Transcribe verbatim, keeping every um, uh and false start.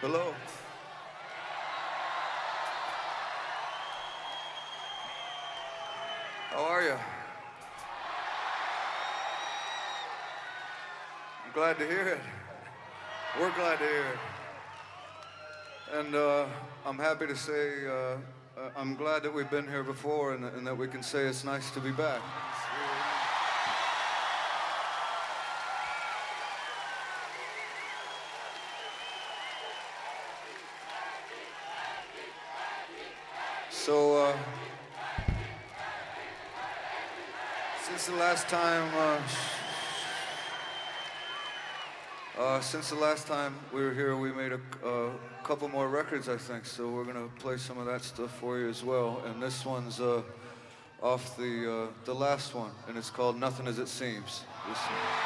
Hello. How are you? I'm glad to hear it. We're glad to hear it. And uh, I'm happy to say uh, uh, I'm glad that we've been here before and, and that we can say it's nice to be back. So, uh, since the last time, uh, uh, since the last time we were here, we made a, a couple more records, I think. So we're gonna play some of that stuff for you as well. And this one's uh, off the uh, the last one, and it's called "Nothing As It Seems." Listen.